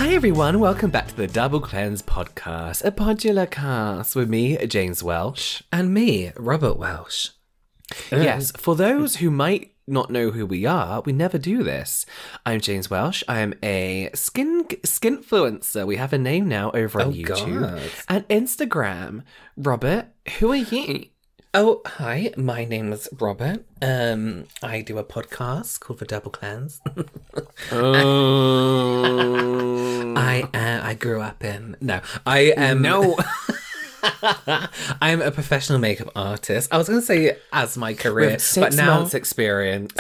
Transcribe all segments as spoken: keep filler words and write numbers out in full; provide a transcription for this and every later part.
Hi everyone, welcome back to the Double Cleanse podcast, a podular cast with me, James Welsh. And me, Robert Welsh. Yes, for those who might not know who we are, we never do this. I'm James Welsh. I am a skin skinfluencer. We have a name now over on Oh, YouTube God. and Instagram. Robert, who are you? Oh, hi, my name is Robert. Um, I do a podcast called The Double Cleanse. Oh. I uh, I grew up in... No, I am... No. I'm a professional makeup artist. I was going to say as my career, With six but now... months experience.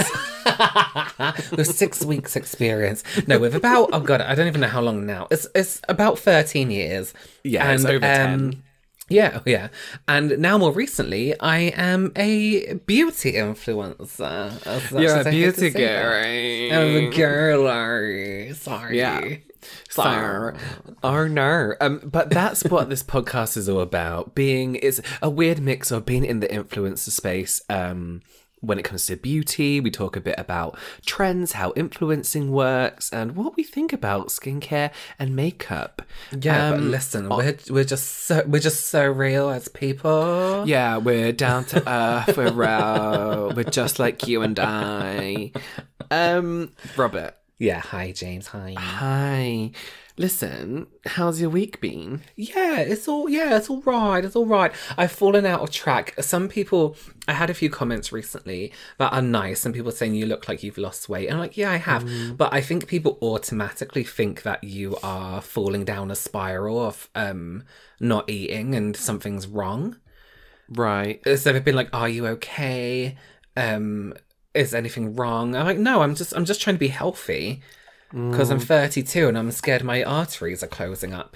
with six weeks experience. No, with about... Oh, God, I don't even know how long now. It's it's about thirteen years. Yeah, it's over ten. Yeah, yeah. And now more recently, I am a beauty influencer. as much You're as a I hate to beauty say that. girl. I'm a girl. Sorry. Yeah. So, oh no. Um, but that's what this podcast is all about. Being, it's a weird mix of being in the influencer space. Um, when it comes to beauty, we talk a bit about trends, how influencing works, and what we think about skincare and makeup. Yeah, but Um, listen, we're we're just so we're just so real as people. Yeah, we're down to earth. We're real. We're just like you and I. Um, Robert. Yeah. Hi, James. Hi. Hi. Listen, how's your week been? Yeah, it's all yeah, it's all right. It's all right. I've fallen out of track. Some people, I had a few comments recently that are nice. Some people saying you look like you've lost weight, and I'm like, yeah, I have. Mm. But I think people automatically think that you are falling down a spiral of um not eating and something's wrong. Right. So they've been like, "Are you okay? Um, is anything wrong?" I'm like, "No, I'm just I'm just trying to be healthy." Because I'm thirty-two and I'm scared my arteries are closing up.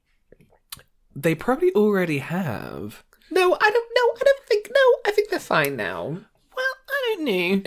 They probably already have. No, I don't know. I don't think. No, I think they're fine now. Well, I don't know.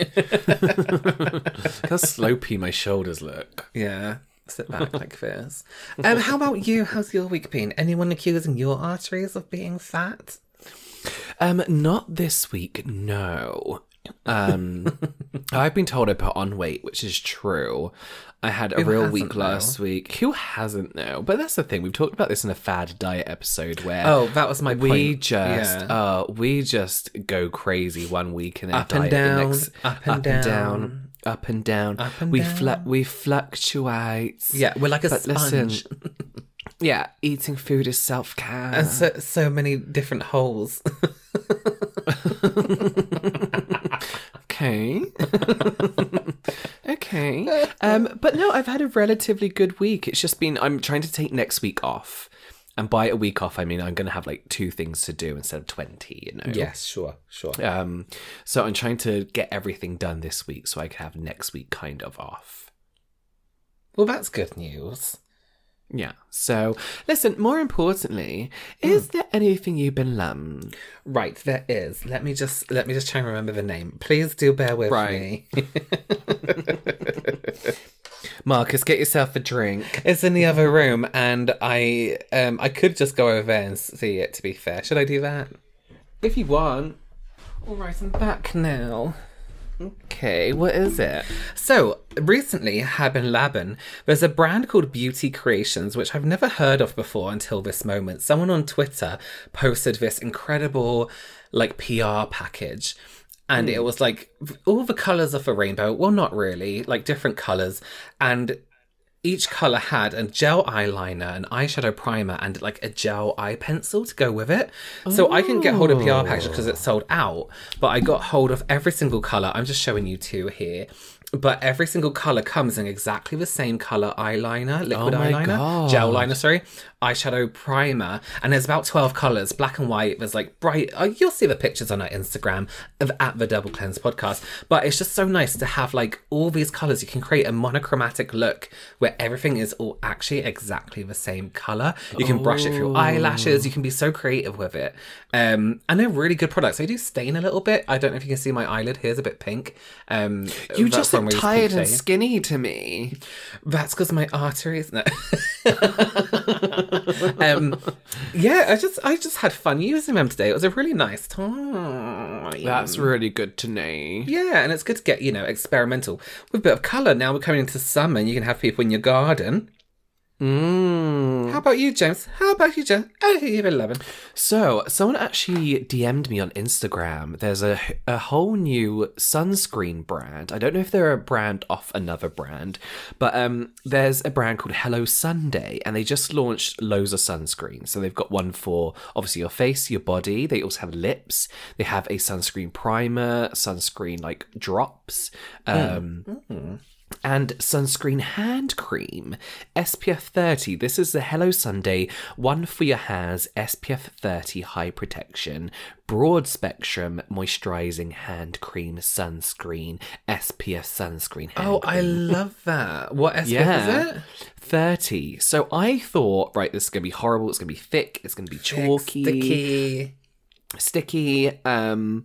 How slopey my shoulders look. Yeah, sit back like this. Um, how about you? How's your week been? Anyone accusing your arteries of being fat? Um, not this week, no. Um, I've been told I put on weight, which is true. I had a Who real hasn't, week last though? week. Who hasn't, though? But that's the thing. We've talked about this in a fad diet episode where Oh, that was my we point. just, Yeah. uh, we just go crazy one week and then Up and diet the down, next, up and down. up and down. Up and we down. Flu- we fluctuate. Yeah, we're like a But sponge. listen, yeah, eating food is self care. And so, so many different holes. Okay. Okay. Um, but no, I've had a relatively good week. It's just been, I'm trying to take next week off. And by a week off, I mean, I'm going to have like two things to do instead of twenty, you know? Yes, sure, sure. Um, so I'm trying to get everything done this week so I can have next week kind of off. Well, that's good news. Yeah. So, listen, more importantly, is there anything you've been lum? Right, there is. Let me just let me just try and remember the name. Please do bear with Right. me. Marcus, get yourself a drink. It's in the other room, and I um I could just go over there and see it. To be fair, should I do that? If you want. All right, I'm back now. Okay, what is it? So, recently, Haben Laben, there's a brand called Beauty Creations, which I've never heard of before until this moment. Someone on Twitter posted this incredible, like, P R package. And Mm. it was, like, all the colours of a rainbow. Well, not really. Like, different colours. And each colour had a gel eyeliner, an eyeshadow primer, and, like, a gel eye pencil to go with it. So I couldn't get hold of P R package because it's sold out. But I got hold of every single colour. I'm just showing you two here. But every single colour comes in exactly the same colour eyeliner, liquid Oh my eyeliner, God. gel liner, sorry, eyeshadow primer. And there's about twelve colours, black and white. There's like bright, uh, you'll see the pictures on our Instagram of at the Double Cleanse podcast. But it's just so nice to have like all these colours. You can create a monochromatic look where everything is all actually exactly the same colour. You can brush it through eyelashes. You can be so creative with it. Um, and they're really good products. They do stain a little bit. I don't know if you can see my eyelid. Here's a bit pink. Um, You that's just from look where it's tired pink and shade. skinny to me. That's because my arteries. No. um, yeah, I just I just had fun using them today. It was a really nice time. That's really good to know. Yeah, and it's good to get, you know, experimental with a bit of colour. Now we're coming into summer and you can have people in your garden. Mm. How about you, James? How about you, James? I hear you've eleven. So, someone actually D M'd me on Instagram. There's a, a whole new sunscreen brand. I don't know if they're a brand off another brand, but um, there's a brand called Hello Sunday, and they just launched loads of sunscreen. So they've got one for, obviously, your face, your body. They also have lips. They have a sunscreen primer, sunscreen, like, drops. Um... Mm. Mm. And sunscreen hand cream, S P F thirty. This is the Hello Sunday one for your hands, S P F thirty high protection, broad spectrum moisturizing hand cream sunscreen, S P F sunscreen. Hand Oh, cream. I love that. What S P F Yeah. is it? thirty. So I thought, right, this is going to be horrible. It's going to be thick. It's going to be chalky. Sticky. Sticky. Um...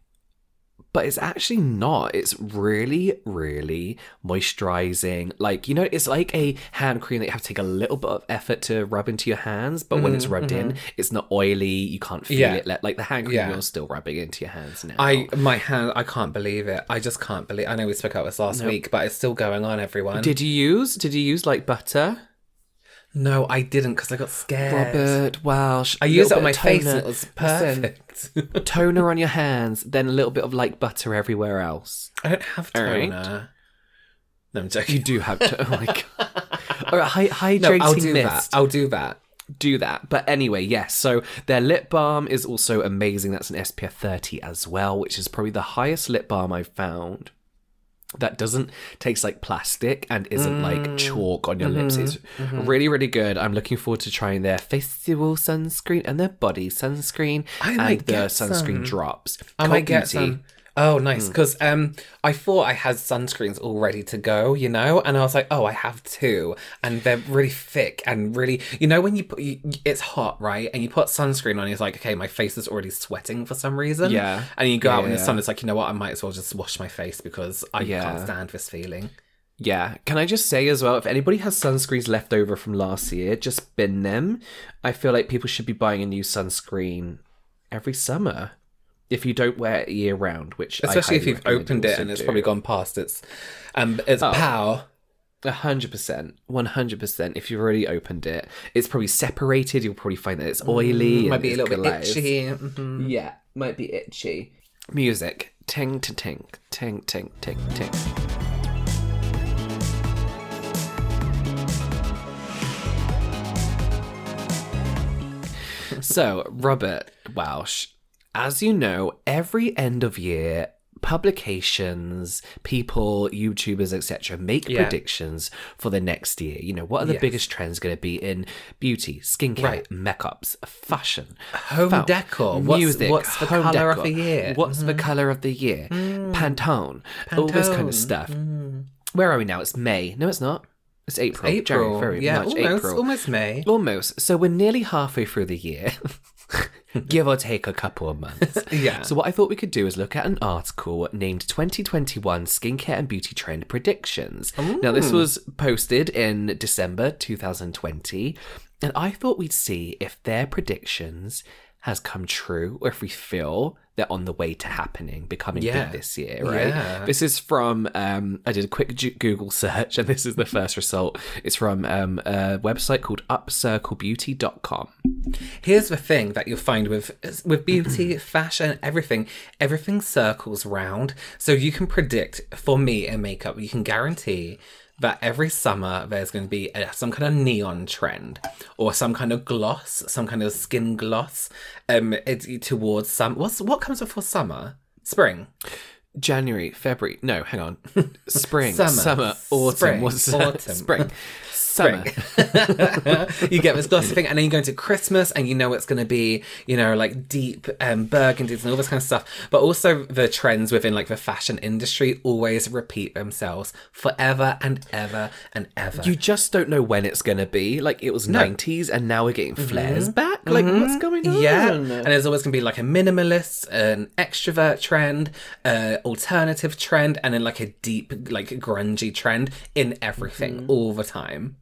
But it's actually not. It's really, really moisturizing. Like, you know, it's like a hand cream that you have to take a little bit of effort to rub into your hands. But mm-hmm, when it's rubbed mm-hmm. in, it's not oily. You can't feel yeah. it. Like the hand cream, yeah. you're still rubbing into your hands now. I, my hand, I can't believe it. I just can't believe. I know we spoke about this last no. week, but it's still going on, everyone. Did you use, did you use like butter? No, I didn't because I got scared. Robert, wow. I used it on my face and it was perfect. Listen, toner on your hands, then a little bit of like butter everywhere else. I don't have toner. Right. No, I'm joking. You do have toner. Oh my God. All right, hy- hydrating no, I'll do mist. That. I'll do that. Do that. But anyway, yes. So their lip balm is also amazing. That's an S P F thirty as well, which is probably the highest lip balm I've found. That doesn't taste like plastic and isn't mm. like chalk on your mm-hmm. lips. It's mm-hmm. really, really good. I'm looking forward to trying their festival sunscreen and their body sunscreen I and the sunscreen some. drops. I Cult might get Beauty. some. Oh, nice. Because mm. um, I thought I had sunscreens all ready to go, you know? And I was like, oh, I have two. And they're really thick and really... You know when you put... You, it's hot, right? And you put sunscreen on, it's like, okay, my face is already sweating for some reason. Yeah. And you go yeah, out in the yeah. sun, it's like, you know what? I might as well just wash my face because I yeah. can't stand this feeling. Yeah. Can I just say as well, if anybody has sunscreens left over from last year, just bin them. I feel like people should be buying a new sunscreen every summer. If you don't wear it year round, which especially I if you've opened it and it's do. probably gone past its um its oh, power. A hundred percent, one hundred percent. If you've already opened it, it's probably separated. You'll probably find that it's oily. Mm, might be a little glazed. bit itchy. Mm-hmm. Yeah, might be itchy. Music, ting to ting, ting ting ting ting. So, Robert Welsh. As you know, every end of year, publications, people, YouTubers, et cetera, make yeah. predictions for the next year. You know, what are the yes. biggest trends going to be in beauty, skincare, right. makeups, fashion, home felt, decor, music, what's, what's the home colour decor, of the year? What's mm-hmm. the colour of the year? Mm. Pantone, Pantone, all this kind of stuff. Mm. Where are we now? It's May. No, it's not. It's April. It's April. January, February, yeah, March, almost, April. almost May. Almost. So we're nearly halfway through the year. Give or take a couple of months. Yeah. So what I thought we could do is look at an article named twenty twenty-one Skincare and Beauty Trend Predictions. Ooh. Now, this was posted in December twenty twenty, and I thought we'd see if their predictions has come true or if we feel they're on the way to happening, becoming yeah. big this year, right? Yeah. This is from, um, I did a quick G- Google search and this is the first result. It's from um, a website called up circle beauty dot com. Here's the thing that you'll find with with beauty, fashion, everything. Everything circles round. So you can predict, for me in makeup, you can guarantee that every summer there's going to be a, some kind of neon trend or some kind of gloss, some kind of skin gloss um, it, towards some... What's, what comes before summer? Spring. January, February. No, hang on. Spring, summer, summer autumn. Spring, What's autumn. Spring. Summer. You get this glossy thing, and then you go into Christmas, and you know it's going to be, you know, like deep um, burgundies and all this kind of stuff. But also the trends within like the fashion industry always repeat themselves forever and ever and ever. You just don't know when it's going to be. Like it was no. nineties, and now we're getting flares mm-hmm. back. Like mm-hmm. what's going on? Yeah, and there's always going to be like a minimalist, an extrovert trend, uh, alternative trend, and then like a deep, like grungy trend in everything mm-hmm. all the time.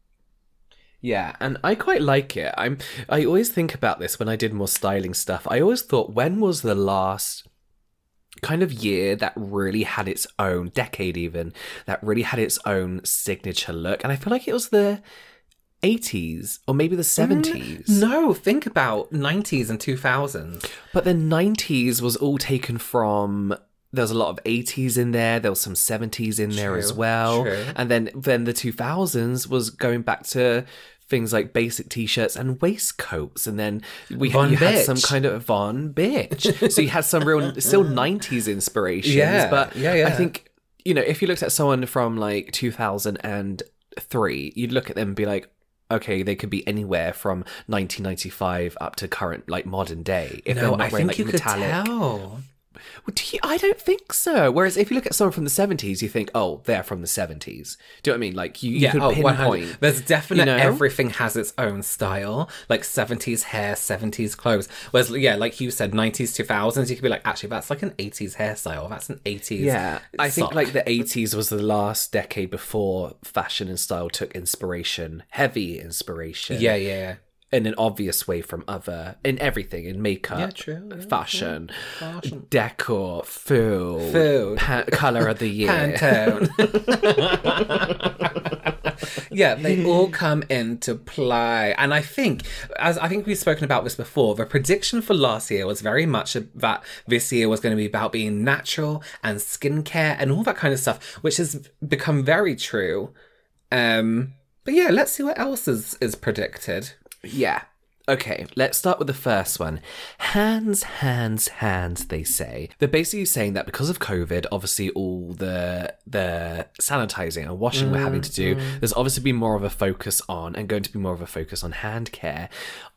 Yeah, and I quite like it. I'm I always think about this when I did more styling stuff. I always thought, when was the last kind of year that really had its own, decade even, that really had its own signature look? And I feel like it was the eighties or maybe the seventies. No, think about nineties and two thousands. But the nineties was all taken from... There was a lot of eighties in there. There was some seventies in there True, as well. true. And then, then the two thousands was going back to things like basic t-shirts and waistcoats. And then we Von you had Bitch. some kind of Von Bitch. So you had some real, still nineties inspirations. Yeah, But yeah, yeah. I think, you know, if you looked at someone from like two thousand three, you'd look at them and be like, okay, they could be anywhere from nineteen ninety-five up to current, like modern day. If they're No, not I wearing think like you metallic. could tell. Well, do you, I don't think so. Whereas if you look at someone from the seventies, you think, oh, they're from the seventies. Do you know what I mean? Like, you, you Yeah, could oh, one hundred. pinpoint. There's definite, you know? everything has its own style. Like seventies hair, seventies clothes. Whereas, yeah, like you said, nineties, two thousands, you could be like, actually, that's like an eighties hairstyle. That's an eighties Yeah, I think sock. like the eighties was the last decade before fashion and style took inspiration, heavy inspiration. Yeah, yeah, yeah. In an obvious way from other, in everything, in makeup, Yeah, true, yeah, fashion, Fashion. decor, food, Food. pa- colour of the year. Pantone. Yeah, they all come into play. And I think, as I think we've spoken about this before, the prediction for last year was very much that this year was going to be about being natural and skincare and all that kind of stuff, which has become very true. Um, but yeah, let's see what else is, is predicted. Yeah. Okay, let's start with the first one. Hands, hands, hands, they say. They're basically saying that because of COVID, obviously all the the sanitizing and washing we're having to do, there's obviously been more of a focus on, and going to be more of a focus on hand care.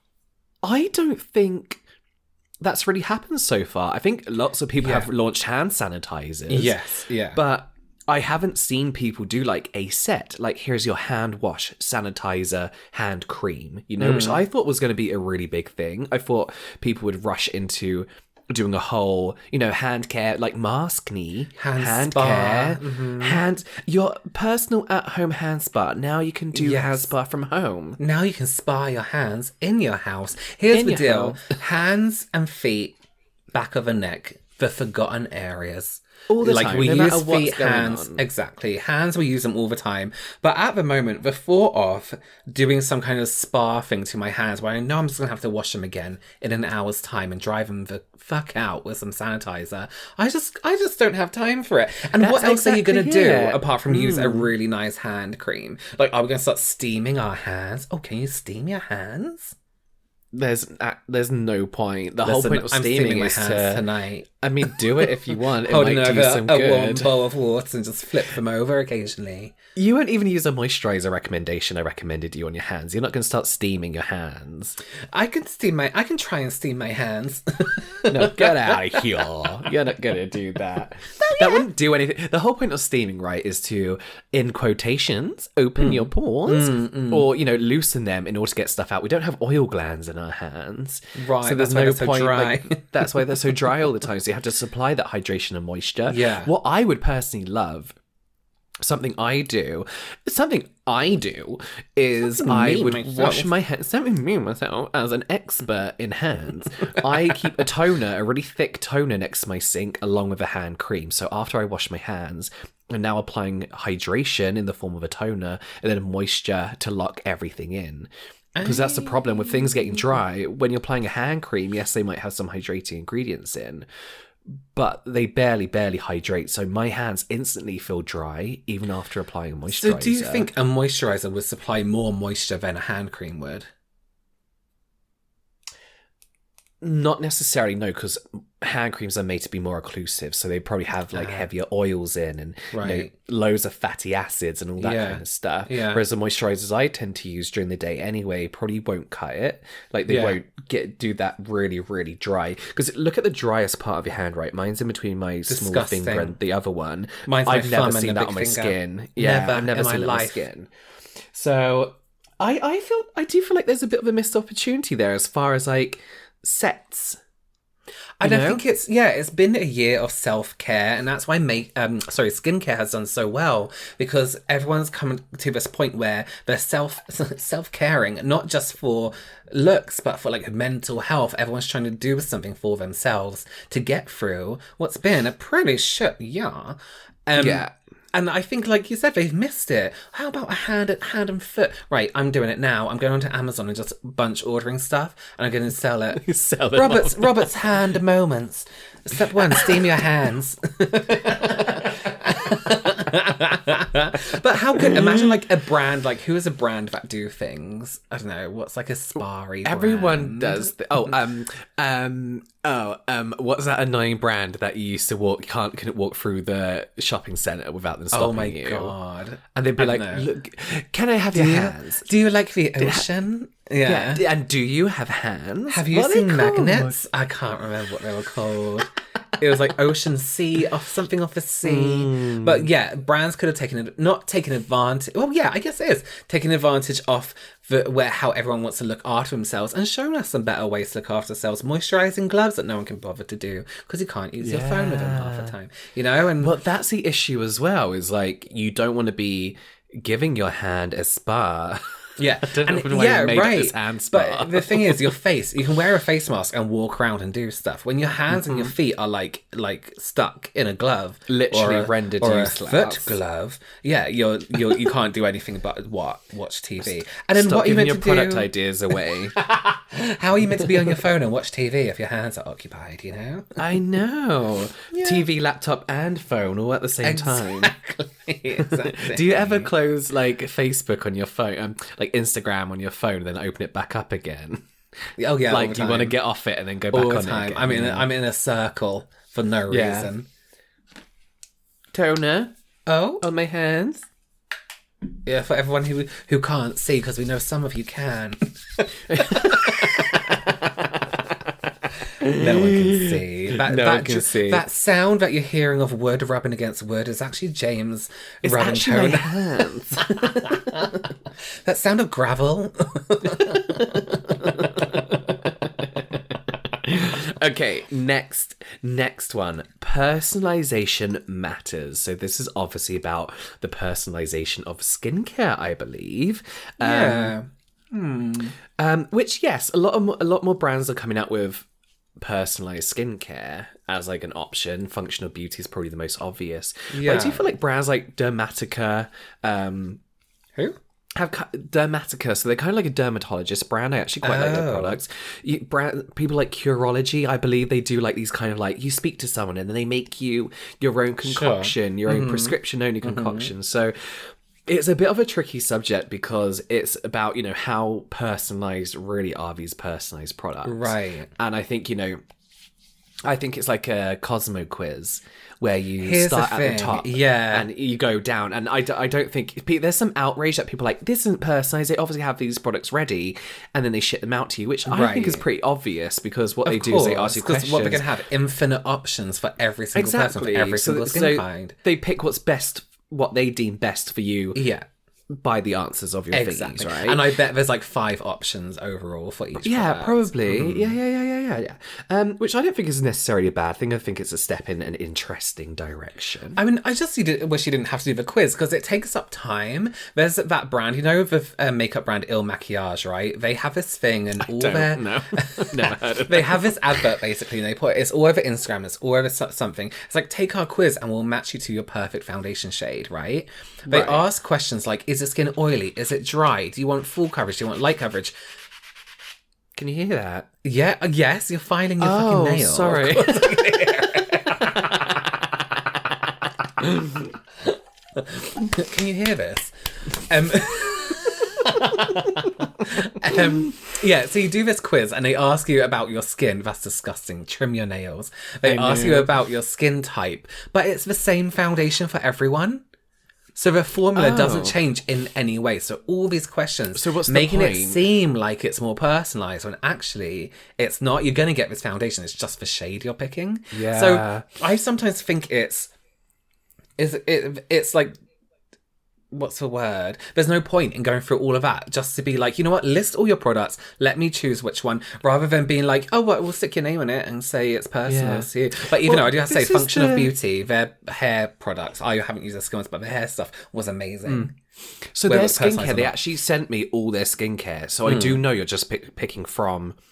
I don't think that's really happened so far. I think lots of people Yeah. have launched hand sanitizers. Yes, yeah. But I haven't seen people do like a set, like here's your hand wash, sanitizer, hand cream, you know, which I thought was going to be a really big thing. I thought people would rush into doing a whole, you know, hand care, like mask knee, Hand spa. care, hand, your personal at-home hand spa. Now you can do Yes. hand spa from home. Now you can spa your hands in your house. Here's In the your deal. house. Hands and feet, back of the neck, the forgotten areas. All the like time, we no use matter what's feet, going hands, on. exactly. Hands, we use them all the time. But at the moment, the thought of doing some kind of spa thing to my hands, where I know I'm just gonna have to wash them again in an hour's time and dry them the fuck out with some sanitizer. I just, I just don't have time for it. And That's what else are you gonna exactly do it. apart from use a really nice hand cream? Like, are we gonna start steaming our hands? Oh, can you steam your hands? There's uh, there's no point. The whole Listen, point of I'm steaming steaming my is hands to. tonight. I mean, do it if you want. It Holding might do over some a warm good. bowl of water and just flip them over occasionally. You won't even use a moisturizer recommendation I recommended you on your hands. You're not going to start steaming your hands. I can steam my. I can try and steam my hands. No, get out of here. You're not going to do that. That wouldn't do anything. The whole point of steaming, right, is to, in quotations, open your pores or, you know, loosen them in order to get stuff out. We don't have oil glands in our hands. Right, So there's that's why no they're so point. dry. Like, that's why they're so dry all the time. So you have to supply that hydration and moisture. Yeah. What I would personally love, something I do, something I do is Something I me would myself. wash my hands. Something me myself as an expert in hands. I keep a toner, a really thick toner next to my sink, along with a hand cream. So after I wash my hands, I'm now applying hydration in the form of a toner and then moisture to lock everything in. Because that's the problem with things getting dry. When you're applying a hand cream, yes, they might have some hydrating ingredients in, but they barely, barely hydrate. So my hands instantly feel dry even after applying a moisturizer. So, do you think a moisturizer would supply more moisture than a hand cream would? Not necessarily, no, because hand creams are made to be more occlusive, so they probably have like heavier oils in and you know, Right. loads of fatty acids and all that Yeah. kind of stuff. Yeah. Whereas the moisturizers I tend to use during the day anyway probably won't cut it. Like they Yeah. won't get do that really, really dry. Because look at the driest part of your hand, right? Mine's in between my small Disgusting. finger and the other one. Mine's my I've never thumb and seen the that big on my finger. skin. Yeah, Never I've never in seen my that on my life. skin. So I I feel I do feel like there's a bit of a missed opportunity there as far as like sets. I You don't know? think it's yeah. It's been a year of self care, and that's why make um sorry skincare has done so well because everyone's come to this point where they're self self caring, not just for looks but for like mental health. Everyone's trying to do something for themselves to get through what's been a pretty shit year. Um, Yeah. And I think, like you said, they've missed it. How about a hand, hand and foot? Right, I'm doing it now. I'm going onto Amazon and just bunch ordering stuff, and I'm going to sell it. You sell it Robert's on. Robert's hand moments. Step one: steam your hands. But how good? Imagine like a brand. Like who is a brand that do things? I don't know. What's like a spa-y Everyone brand? does. Th- oh, um, um, oh, um, what's that annoying brand that you used to walk? You can't couldn't walk through the shopping centre without them stopping Oh my you. god! And they'd be I like, don't know. "Look, can I have your Do you, hands? do you like the ocean? Yeah. Yeah. And do you have hands? Have you What are they seen called? magnets? I can't remember what they were called. It was like Ocean Sea, off something off the sea. Mm. But yeah, brands could have taken it, not taken advantage. Well, yeah, I guess it is taking advantage of the, where how everyone wants to look after themselves and showing us some better ways to look after themselves. Moisturizing gloves that no one can bother to do because you can't use your phone with them half the time. You know, and But that's the issue as well. Is like you don't want to be giving your hand a spa. yeah, I don't know and, why yeah, they made it right. this hand spa. But the thing is, your face, you can wear a face mask and walk around and do stuff. When your hands and your feet are like like stuck in a glove, Literally or a, rendered or a useless. foot glove, yeah, you're you're you can't do anything but what watch T V. And then Stop what are you giving meant your to product do? ideas away. How are you meant to be on your phone and watch T V if your hands are occupied? You know. I know. T V, laptop, and phone all at the same time. Exactly. exactly. Do you ever close like Facebook on your phone, um, like Instagram on your phone, and then open it back up again? Oh yeah, all Like the you want to time. get off it and then go back all on the it time. again? I'm in a, I'm in a circle for no Yeah. reason. Toner Oh. on my hands. Yeah, for everyone who who can't see, because we know some of you can. No one can see. That, No that, one can see. That sound that you're hearing of wood rubbing against wood is actually James It's rubbing actually my toner. hands. That sound of gravel. Okay, next next one. Personalization matters. So this is obviously about the personalization of skincare, I believe. Um, Yeah. Um, which yes, a lot of mo- a lot more brands are coming out with personalized skincare as like an option. Functional beauty is probably the most obvious. Yeah. But I do feel like brands like Dermatica, um, Who? have ki- Dermatica, so they're kind of like a dermatologist brand. I actually quite like their Oh. products. You, brand, people like Curology, I believe they do like these kind of like you speak to someone and then they make you your own concoction, your own prescription only concoction. So it's a bit of a tricky subject because it's about, you know, how personalized really are these personalized products. Right. And I think, you know, I think it's like a Cosmo quiz where you Here's start the at thing, the top yeah. and you go down. And I, d- I don't think pe- there's some outrage that people are like, this isn't personalized. They obviously have these products ready and then they ship them out to you, which I think is Right. pretty obvious because what Of they do course, is they ask you because questions. what they're going to have infinite options for every single person, for every so, single skin so kind. they pick what's best, what they deem best for you Yeah. by the answers of your Exactly. thingies, right? And I bet there's like five options overall for each Yeah, product. probably. Mm-hmm. Yeah, yeah, yeah, yeah, yeah, yeah. Um, which I don't think is necessarily a bad thing. I think it's a step in an interesting direction. I mean, I just did, wish you didn't have to do the quiz because it takes up time. There's that brand, you know, the uh, makeup brand Il Maquillage, right? They have this thing and all don't their... know. Never heard of They have this advert basically, and they put it's all over Instagram, it's all over so- something. It's like, take our quiz and we'll match you to your perfect foundation shade, right? They Right. ask questions like, is the skin oily? Is it dry? Do you want full coverage? Do you want light coverage? Can you hear that? Yeah, uh, yes, you're filing your Oh, fucking nail. sorry. Can you hear this? Um, um, yeah, so you do this quiz and they ask you about your skin. That's disgusting. Trim your nails. They I ask know. you about your skin type, but it's the same foundation for everyone. So the formula Oh. doesn't change in any way. So all these questions, So what's the making it point? seem like it's more personalized when actually it's not. You're going to get this foundation. It's just the shade you're picking. Yeah. So I sometimes think it's is it it's like, what's the word? There's no point in going through all of that just to be like, you know what, list all your products, let me choose which one, rather than being like, oh, well, we'll stick your name on it and say it's personal Yeah. to you. But even Well, though I do have to say, this is Function of the- Beauty, their hair products, I haven't used their skins, but their hair stuff was amazing. So Whether their it's personalised skincare, or they not. actually sent me all their skincare. So I do know you're just pick, picking from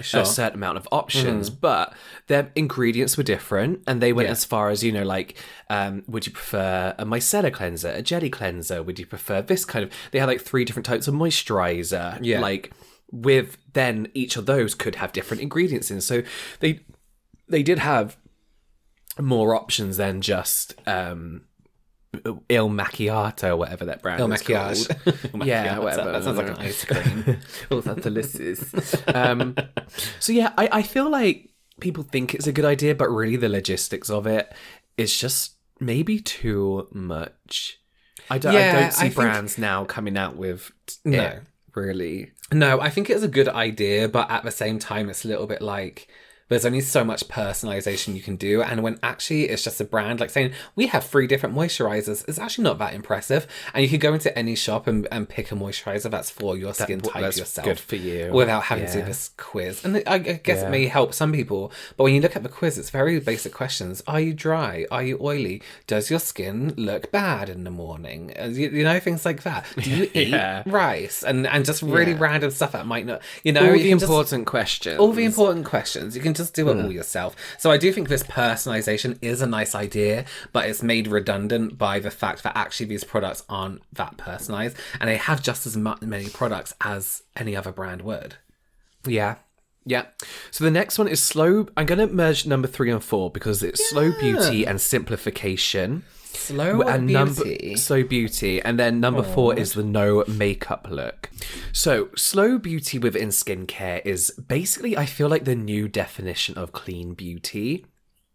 Sure. a certain amount of options, mm. but their ingredients were different, and they went yeah. as far as, you know, like, um, would you prefer a micellar cleanser, a jelly cleanser? Would you prefer this kind of? They had like three different types of moisturizer. Yeah. Like, with then each of those could have different ingredients in. So they they did have more options than just um, Il Macchiato, whatever that brand Il is Maquillage. called. Yeah, whatever. That sounds like an ice cream. Oh, that's delicious. um, so yeah, I, I feel like people think it's a good idea, but really the logistics of it is just maybe too much. I don't, yeah, I don't see I brands think... now coming out with no. it, really. No, I think it's a good idea, but at the same time, it's a little bit like... there's only so much personalization you can do, and when actually it's just a brand, like saying we have three different moisturizers, it's actually not that impressive. And you could go into any shop and, and pick a moisturizer that's for your skin that, type that's yourself, good for you, without having yeah. to do this quiz. And I, I guess yeah. it may help some people, but when you look at the quiz, it's very basic questions. Are you dry? Are you oily? Does your skin look bad in the morning? You, you know, things like that. Do you eat yeah. rice? And and just really yeah. random stuff that might not, you know, all you the important just, questions. All the important questions. You can just do it mm. all yourself. So I do think this personalization is a nice idea, but it's made redundant by the fact that actually these products aren't that personalized, and they have just as much, many products as any other brand would. Yeah. Yeah. So the next one is slow. I'm going to merge number three and four because it's yeah. slow beauty and simplification. Slow and beauty. Number, slow beauty. And then number Aww. four is the no makeup look. So slow beauty within skincare is basically, I feel like, the new definition of clean beauty.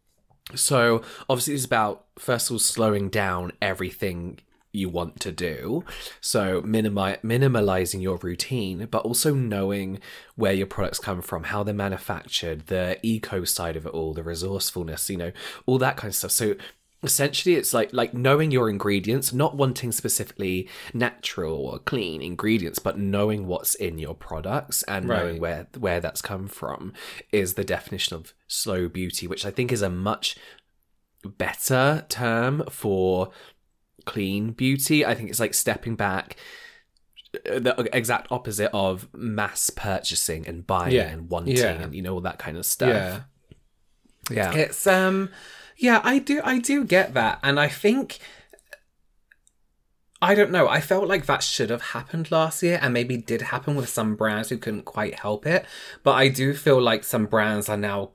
So obviously it's about, first of all, slowing down everything you want to do. So minimi- minimalizing your routine, but also knowing where your products come from, how they're manufactured, the eco side of it all, the resourcefulness, you know, all that kind of stuff. So essentially it's like like knowing your ingredients, not wanting specifically natural or clean ingredients, but knowing what's in your products and right. knowing where where that's come from is the definition of slow beauty, which I think is a much better term for clean beauty. I think it's like stepping back, the exact opposite of mass purchasing and buying yeah. and wanting yeah. and, you know, all that kind of stuff. Yeah. Yeah. It's um yeah, I do I do get that. And I think I don't know, I felt like that should have happened last year, and maybe did happen with some brands who couldn't quite help it. But I do feel like some brands are now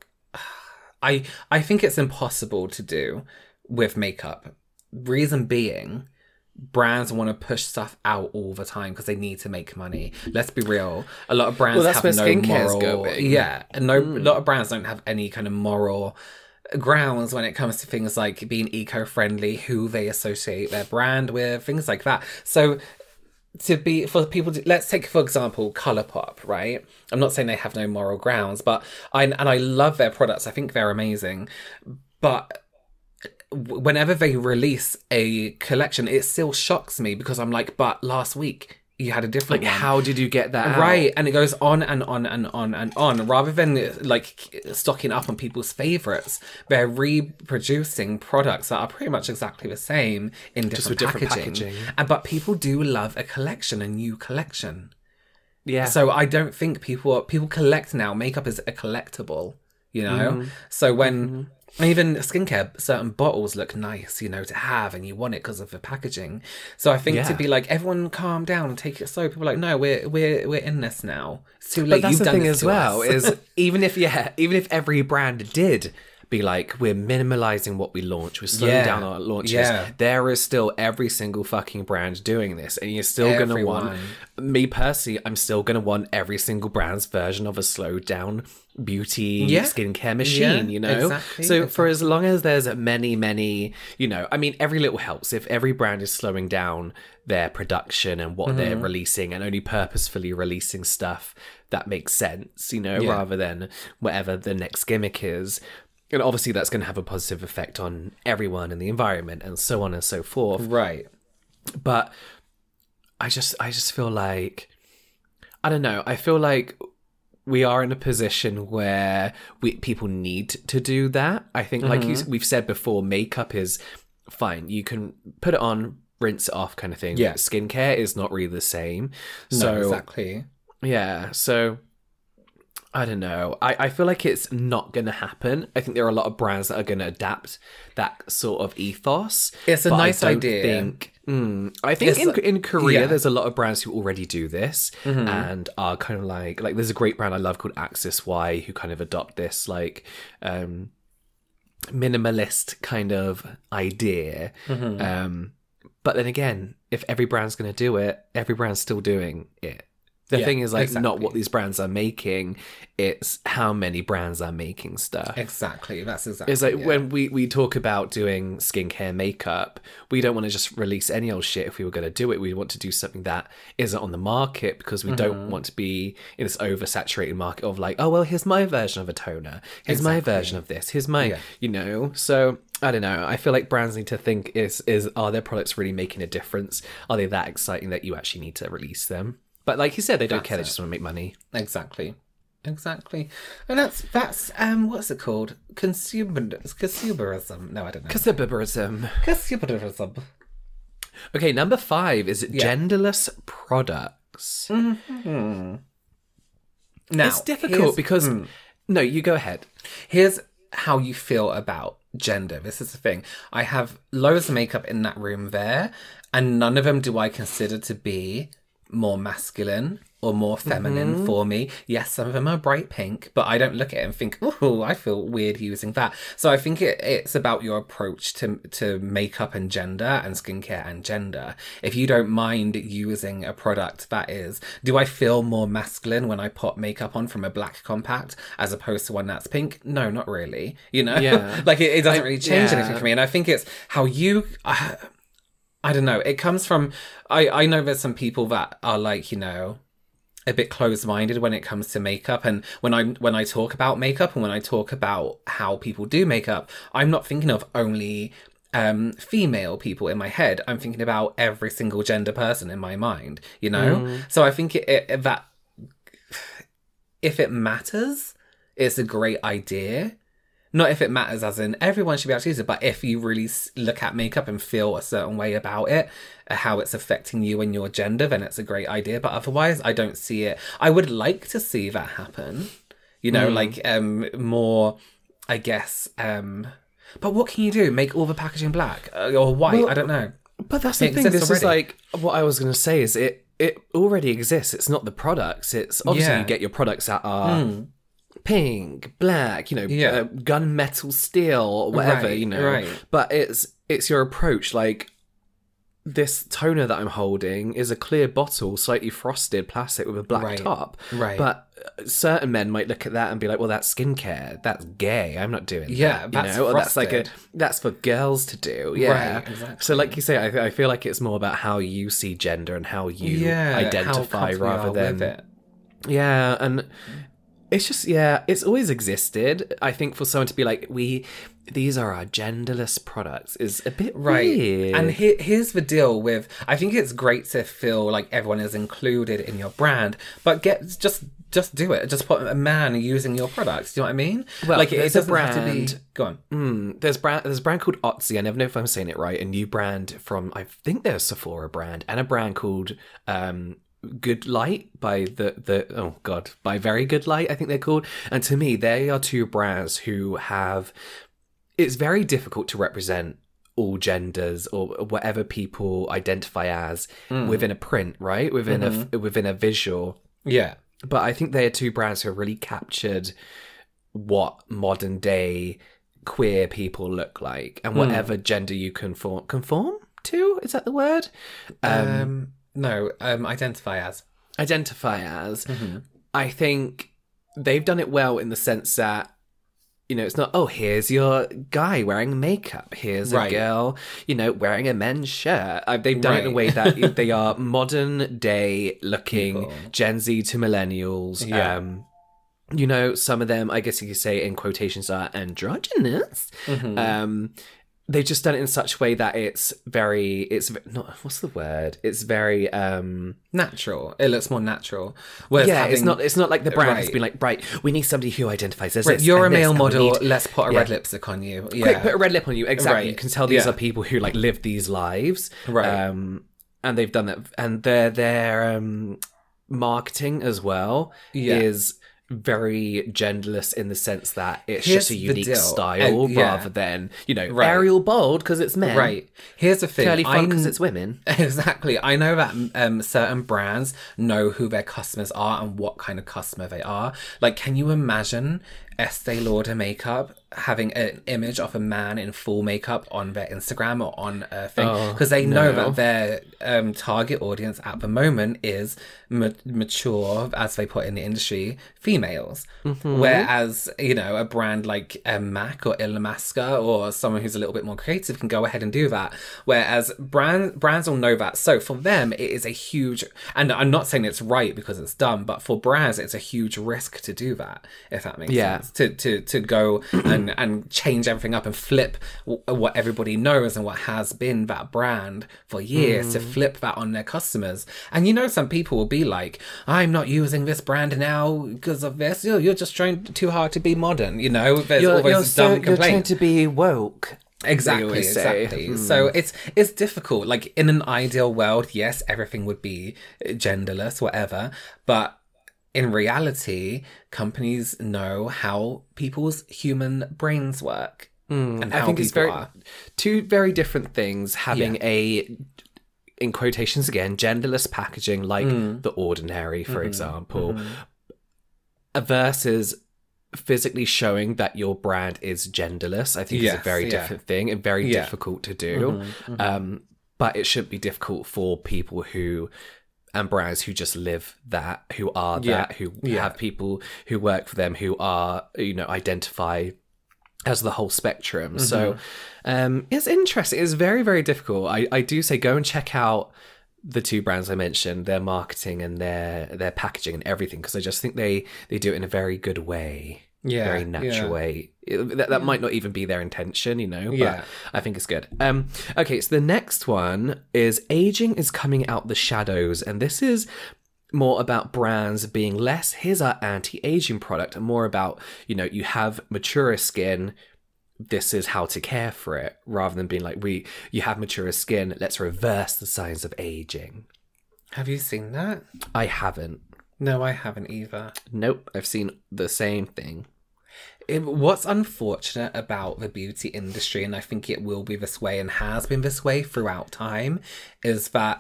I I think it's impossible to do with makeup. Reason being, brands want to push stuff out all the time because they need to make money. Let's be real. A lot of brands well, that's have where no skincare's moral. Going. Yeah, and no, Mm. a lot of brands don't have any kind of moral grounds when it comes to things like being eco-friendly, who they associate their brand with, things like that. So to be for people to, let's take for example Colourpop, right? I'm not saying they have no moral grounds, but I and I love their products. I think they're amazing, but whenever they release a collection, it still shocks me because I'm like, but last week you had a different like one. How did you get that right out? And it goes on and on and on and on, rather than like stocking up on people's favorites. They're reproducing products that are pretty much exactly the same in different, Just with different packaging. packaging. And, but people do love a collection, a new collection. Yeah. So I don't think people are, people collect now. Makeup is a collectible, you know. Mm. So when Mm-hmm. even skincare, certain bottles look nice, you know, to have, and you want it because of the packaging. So I think Yeah. to be like, everyone calm down and take it slow. People are like, no, we're we're we're in this now. It's too late. But that's You've the done thing this as to well us. is even if yeah, even if every brand did be like, we're minimalizing what we launch, we're slowing Yeah. down our launches. Yeah. There is still every single fucking brand doing this, and you're still gonna Everyone. want. Me personally, I'm still gonna want every single brand's version of a slowed down beauty Yeah. skincare machine. Yeah, you know, exactly, so for exactly. as long as there's many, many, you know, I mean, every little helps. If every brand is slowing down their production and what they're Mm-hmm. releasing and only purposefully releasing stuff that makes sense, you know, Yeah. rather than whatever the next gimmick is. And obviously that's going to have a positive effect on everyone in the environment and so on and so forth. Right. But I just I just feel like, I don't know, I feel like we are in a position where we people need to do that. I think, like you, we've said before, makeup is fine. You can put it on, rinse it off kind of thing. Yeah. Skincare is not really the same. No, So exactly. yeah, so I don't know. I, I feel like it's not going to happen. I think there are a lot of brands that are going to adapt that sort of ethos. It's a but nice I don't idea. Think, mm, I think It's in, like- in Korea, yeah. there's a lot of brands who already do this and are kind of like, like there's a great brand I love called Axis Y who kind of adopt this like um, minimalist kind of idea. Um, but then again, if every brand's going to do it, every brand's still doing it. The Yeah, thing is like not exactly. what these brands are making, it's how many brands are making stuff. Exactly. That's exactly. It's like it. when we, we talk about doing skincare makeup, we don't want to just release any old shit if we were going to do it. We want to do something that isn't on the market because we Mm-hmm. don't want to be in this oversaturated market of like, oh, well, here's my version of a toner. Here's my Exactly. version of this. Here's my, Yeah. you know. So I don't know. I feel like brands need to think is, is are their products really making a difference? Are they that exciting that you actually need to release them? But like you said, they don't That's care. They it. just want to make money. Exactly. Exactly. And that's that's um what's it called? Consumer consumerism. No, I don't know. Consumerism. Consumerism. Okay, number five is genderless products. Now It's difficult here's- because no, you go ahead. Here's how you feel about gender. This is the thing. I have loads of makeup in that room there, and none of them do I consider to be more masculine or more feminine Mm-hmm. for me. Yes, some of them are bright pink, but I don't look at it and think, oh, I feel weird using that. So I think it, it's about your approach to to makeup and gender and skincare and gender. If you don't mind using a product that is, do I feel more masculine when I put makeup on from a black compact as opposed to one that's pink? No, not really. You know, Yeah. like it, it doesn't really change yeah. anything for me. And I think it's how you. Uh, I don't know. It comes from. I I know there's some people that are like, you know, a bit closed-minded when it comes to makeup, and when I when I talk about makeup and when I talk about how people do makeup, I'm not thinking of only um female people in my head. I'm thinking about every single gender person in my mind, you know. So I think it, it, that if it matters, it's a great idea. Not if it matters as in everyone should be able to use it, but if you really s- look at makeup and feel a certain way about it, uh, how it's affecting you and your gender, then it's a great idea. But otherwise, I don't see it. I would like to see that happen. You know, like um more, I guess. um But what can you do? Make all the packaging black uh, or white? Well, I don't know. But that's the It thing. This exists is already. like what I was going to say. Is it? It already exists. It's not the products. It's obviously Yeah. you get your products that are pink, black, you know, Yeah. uh, gunmetal steel, or whatever, Right, you know. right. But it's it's your approach. Like this toner that I'm holding is a clear bottle, slightly frosted plastic with a black Right, top. right. But uh, certain men might look at that and be like, "Well, that's skincare. That's gay. I'm not doing Yeah, that." that's you know, or that's like a frosted. that's for girls to do. Yeah, Right, exactly. So, like you say, I, I feel like it's more about how you see gender and how you Yeah, how identify comfortable you rather are than with it. yeah, and it's just yeah, it's always existed. I think for someone to be like, we these are our genderless products is a bit Right. weird. And he- here's the deal with, I think it's great to feel like everyone is included in your brand, but get just just do it. Just put a man using your products. Do you know what I mean? Well, like it, it there's a doesn't have to be. brand- Go on. Mm, there's brand there's a brand called Otzi. I never know if I'm saying it right. A new brand from I think there's a Sephora brand and a brand called um Good Light by the the oh god by Very Good Light I think they're called. And to me, they are two brands who have. It's very difficult to represent all genders or whatever people identify as within a print, right? Within a within a visual. Yeah. But I think they are two brands who have really captured what modern day queer people look like and whatever gender you conform conform to. Is that the word? Um, Um. No. Um. Identify as. identify as. I think they've done it well in the sense that. You know, it's not, oh, here's your guy wearing makeup. Here's a Right. girl, you know, wearing a men's shirt. Uh, they've done it in a Right. way that they are modern day looking People. Gen Z to millennials. Yeah. Um, you know, some of them, I guess you could say in quotations, are androgynous. Mm-hmm. Um, they've just done it in such a way that it's very, it's v- not, what's the word? It's very, um, Natural. It looks more natural. Whereas yeah, having, it's not, it's not like the brand has Right. been like, right, we need somebody who identifies as Right, this. you're and a this, male and we model. need- Let's put a Yeah. red lipstick on you. Yeah. Quick, put a red lip on you. Exactly. Right. You can tell these Yeah. are people who like live these lives. Right. Um, and they've done that. And their their um, marketing as well Yeah. is very genderless in the sense that it's Here's just a the unique deal. style Uh, yeah. rather than, you know, Right. Ariel bold because it's men. Right. Here's the thing. Curly font because I'm- it's women. Exactly. I know that um, certain brands know who their customers are and what kind of customer they are. Like, can you imagine Estee Lauder makeup having an image of a man in full makeup on their Instagram or on a thing? Oh, Because they know no. that their um, target audience at the moment is ma- mature, as they put in the industry, females. Mm-hmm. Whereas, you know, a brand like um, MAC or Illamasqua or someone who's a little bit more creative can go ahead and do that. Whereas brand, brands will know that. So for them, it is a huge, and I'm not saying it's right because it's dumb, but for brands, it's a huge risk to do that, if that makes Yeah. sense. To, to, to go and, and change everything up and flip w- what everybody knows and what has been that brand for years, to flip that on their customers. And you know, some people will be like, I'm not using this brand now because of this. You're, you're just trying too hard to be modern, you know? There's You're, always you're, a so, dumb you're complaint. trying to be woke. Exactly, always say. exactly. So it's it's difficult. Like, in an ideal world, yes, everything would be genderless, whatever. But in reality, companies know how people's human brains work. And how I think it's people very are. two very different things. Having Yeah. a, in quotations again, genderless packaging like Mm. The Ordinary, for Mm-hmm. example, versus physically showing that your brand is genderless. I think it's Yes, a very yeah. different thing and very Yeah. difficult to do. Mm-hmm, Um, but it should be difficult for people who and brands who just live that, who are Yeah, that, who yeah. have people who work for them, who are, you know, identify as the whole spectrum. So um, it's interesting. It's very, very difficult. I, I do say go and check out the two brands I mentioned, their marketing and their their packaging and everything, because I just think they they do it in a very good way. Yeah, Very natural yeah. way. It- that that might not even be their intention, you know, but Yeah. I think it's good. Um, okay, so the next one is aging is coming out the shadows, and this is more about brands being less, here's our anti-aging product, and more about, you know, you have maturer skin, this is how to care for it, rather than being like, we you have maturer skin, let's reverse the signs of aging. Have you seen that? I haven't. No, I haven't either. Nope, I've seen the same thing. It, what's unfortunate about the beauty industry, and I think it will be this way and has been this way throughout time, is that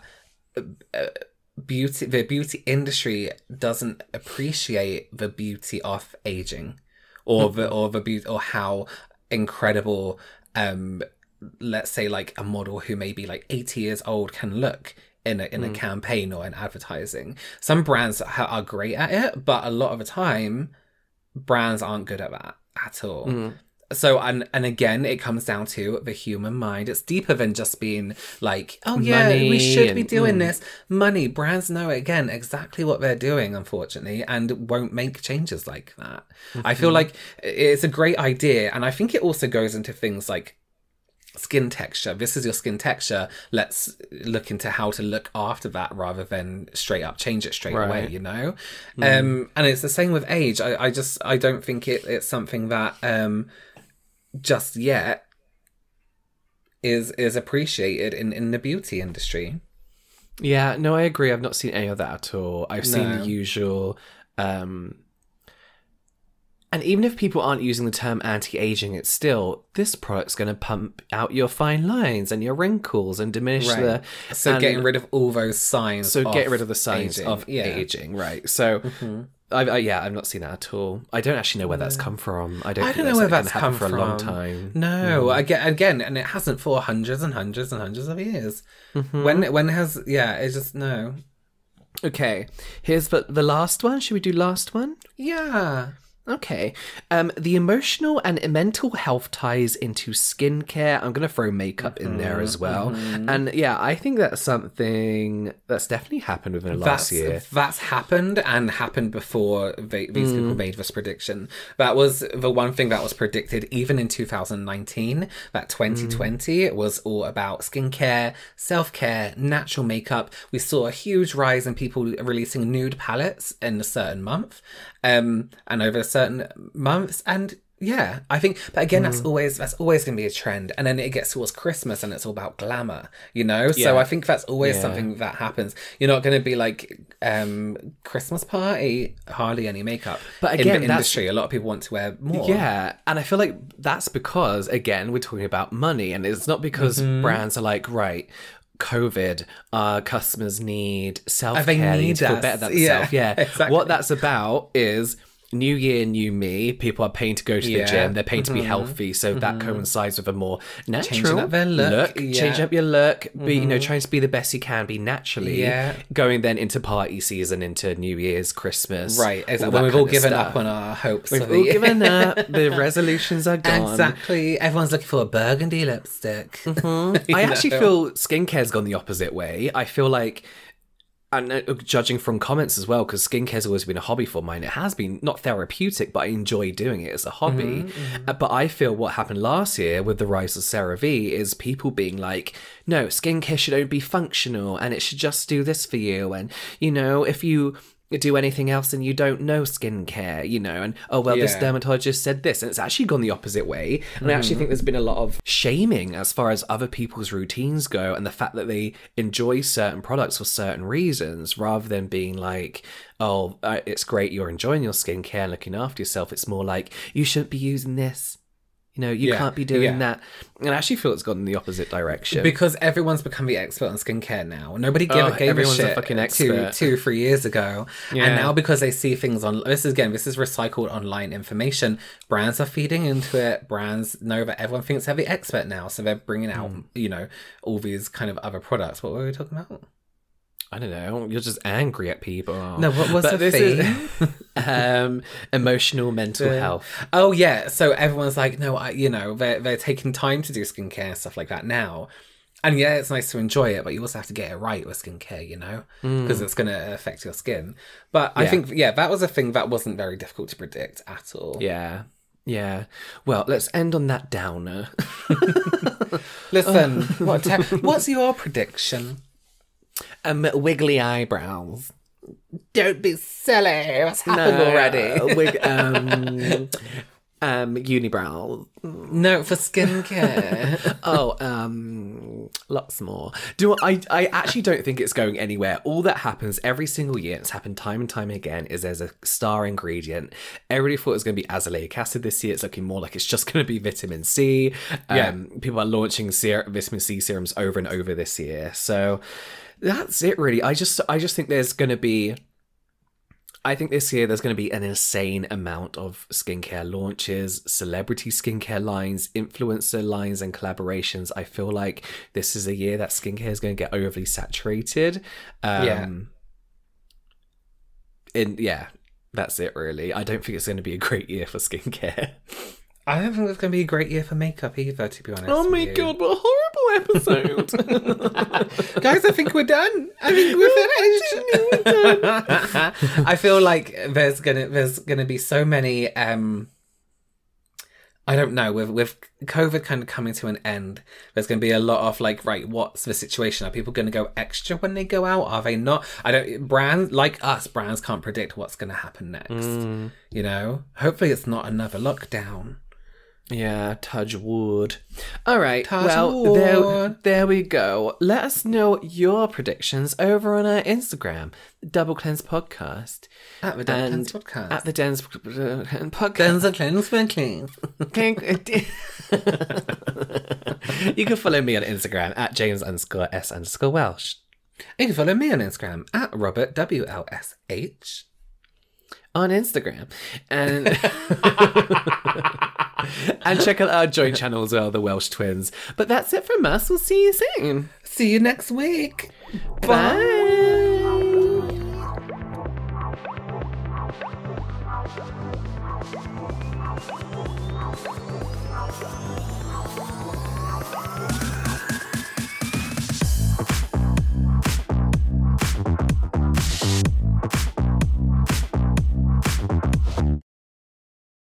uh, beauty the beauty industry doesn't appreciate the beauty of aging, or the or the beauty or how incredible um let's say like a model who may be like eighty years old can look in a in a campaign or in advertising. Some brands ha- are great at it, but a lot of the time brands aren't good at that at all. So, and and again, it comes down to the human mind. It's deeper than just being like, oh yeah, Money we should be and- doing mm. this. Money, brands know again exactly what they're doing, unfortunately, and won't make changes like that. I feel like it's a great idea, and I think it also goes into things like skin texture. This is your skin texture. Let's look into how to look after that rather than straight up change it straight Right. away, you know? Um, and it's the same with age. I, I just, I don't think it, it's something that um, just yet is is appreciated in, in the beauty industry. Yeah, no, I agree. I've not seen any of that at all. I've seen No. the usual. Um, and even if people aren't using the term anti-aging, it's still, this product's going to pump out your fine lines and your wrinkles and diminish the... So and- getting rid of all those signs. So of get rid of the signs aging. of yeah. aging, right? So, I, I, yeah, I've not seen that at all. I don't actually know where that's come from. I don't. I think don't know where gonna that's happen come for from. a long time. No, again, again, and it hasn't for hundreds and hundreds and hundreds of years. Mm-hmm. When when has yeah? It's just no. Okay, here's the the last one. Should we do last one? Yeah. Okay. Um, the emotional and mental health ties into skincare. I'm going to throw makeup in there as well. And yeah, I think that's something that's definitely happened within the last That's year. that's happened and happened before they, these Mm. people made this prediction. That was the one thing that was predicted even in two thousand nineteen. That twenty twenty it was all about skincare, self care, natural makeup. We saw a huge rise in people releasing nude palettes in a certain month, um, and over certain months, and Yeah, I think, but again, mm. that's always that's always going to be a trend, and then it gets towards Christmas, and it's all about glamour, you know. Yeah. So I think that's always yeah. something that happens. You're not going to be like um, Christmas party, hardly any makeup. But again, in the industry, a lot of people want to wear more. Yeah, and I feel like that's because again we're talking about money, and it's not because mm-hmm. brands are like, right, COVID, our customers need self-care, they need to feel better about themselves. Yeah, yeah. Exactly. What that's about is new year, new me. People are paying to go to the yeah. gym. They're paying mm-hmm. to be healthy. So mm-hmm. that coincides with a more natural Changing up their look. look. Yeah. Change up your look. Mm-hmm. Be, you know, trying to be the best you can be naturally. Yeah. Going then into party season, into New Year's, Christmas. Right. Exactly. When we've all given stuff. up on our hopes. We've all given up. The resolutions are gone. Exactly. Everyone's looking for a burgundy lipstick. Mm-hmm. I actually feel skincare's gone the opposite way. I feel like, and uh, judging from comments as well, because skincare's always been a hobby for mine. It has been not therapeutic, but I enjoy doing it as a hobby. Mm-hmm, mm-hmm. Uh, but I feel what happened last year with the rise of CeraVe is people being like, no, skincare should only be functional and it should just do this for you. And, you know, if you do anything else and you don't know skincare, you know, and oh well, yeah. this dermatologist said this, and it's actually gone the opposite way. And mm. I actually think there's been a lot of shaming as far as other people's routines go, and the fact that they enjoy certain products for certain reasons, rather than being like, oh, uh, it's great you're enjoying your skincare and looking after yourself. It's more like, you shouldn't be using this. You know, you yeah, can't be doing yeah. that. And I actually feel it's gone in the opposite direction. Because everyone's become the expert on skincare now. Nobody gave, oh, gave a shit a fucking expert. Two, two, three years ago. Yeah. And now because they see things on... This is, again, this is recycled online information. Brands are feeding into it. Brands know that everyone thinks they're the expert now. So they're bringing out, mm. you know, all these kind of other products. What were we talking about? I don't know. You're just angry at people. No, what was the thing? um, emotional mental uh, health. Oh yeah. So everyone's like, no, I, you know, they're they're taking time to do skincare stuff like that now, and yeah, it's nice to enjoy it, but you also have to get it right with skincare, you know, because mm. it's going to affect your skin. But yeah. I think yeah, that was a thing that wasn't very difficult to predict at all. Yeah. Yeah. Well, let's end on that downer. Listen, what te- what's your prediction? Um, wiggly eyebrows. Don't be silly. What's happened no, already? Uh, wig, um, um, unibrow. No, for skincare. oh, um, lots more. Do I? I actually don't think it's going anywhere. All that happens every single year, it's happened time and time again, is there's a star ingredient. Everybody thought it was going to be azelaic acid this year. It's looking more like it's just going to be vitamin C. Um, yeah. People are launching ser- vitamin C serums over and over this year. So that's it, really. I just, I just think there's going to be. I think this year there's going to be an insane amount of skincare launches, celebrity skincare lines, influencer lines and collaborations. I feel like this is a year that skincare is going to get overly saturated. Um, yeah. And yeah, that's it really. I don't think it's going to be a great year for skincare. I don't think it's going to be a great year for makeup either, to be honest. Oh my you. God, what a horrible episode. Guys, I think we're done. I think we're finished. we're done. I feel like there's gonna there's gonna be so many um I don't know, with with COVID kind of coming to an end, there's going to be a lot of like, right, what's the situation? Are people going to go extra when they go out? Are they not? I don't, brands, like us, brands can't predict what's going to happen next. Mm. You know? Hopefully it's not another lockdown. Yeah, touch wood. All right, touch well, wood. There, there we go. Let us know your predictions over on our Instagram, Double Cleanse Podcast. At the Double Cleanse Podcast. At the Dens uh, Podcast. Dens and Cleanse Cleanse. You can follow me on Instagram at James underscore S underscore Welsh. You can follow me on Instagram at Robert W L S H. On Instagram. And and check out our joint channel as well, The Welsh Twins. But that's it from us. We'll see you soon. See you next week. Bye. Bye.